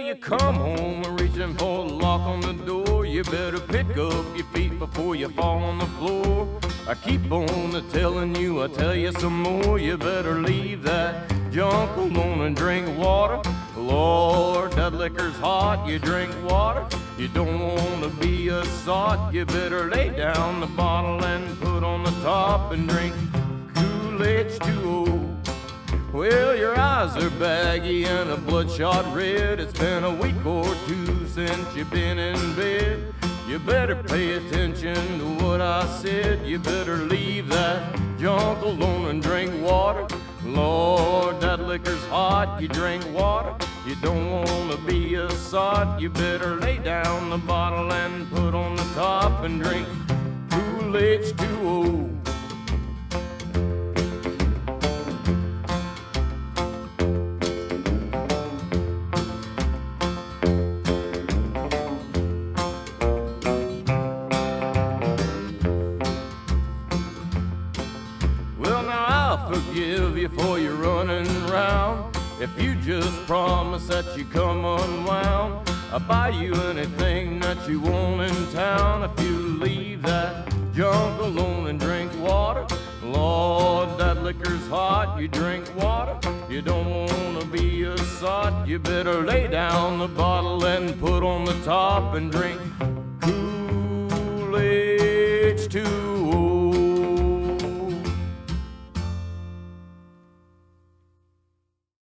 you come home reaching for the lock on the door. You better pick up your feet before you fall on the floor. I keep on telling you, I tell you some more. You better leave that junk alone and drink water. Lord, that liquor's hot, you drink water. You don't want to be a sot. You better lay down the bottle and put on the top and drink Kool H2O. Well, your eyes are baggy and a bloodshot red. It's been a week or two since you've been in bed. You better pay attention to what I said. You better leave that junk alone and drink water. Lord, that liquor's hot, you drink water. You don't want to be a sot. You better lay down the bottle and put on the top and drink Kool H2O. Forgive you for your running round. If you just promise that you come unwound, I'll buy you anything that you want in town. If you leave that junk alone and drink water. Lord, that liquor's hot, you drink water. You don't want to be a sot. You better lay down the bottle and put on the top and drink Kool H2O.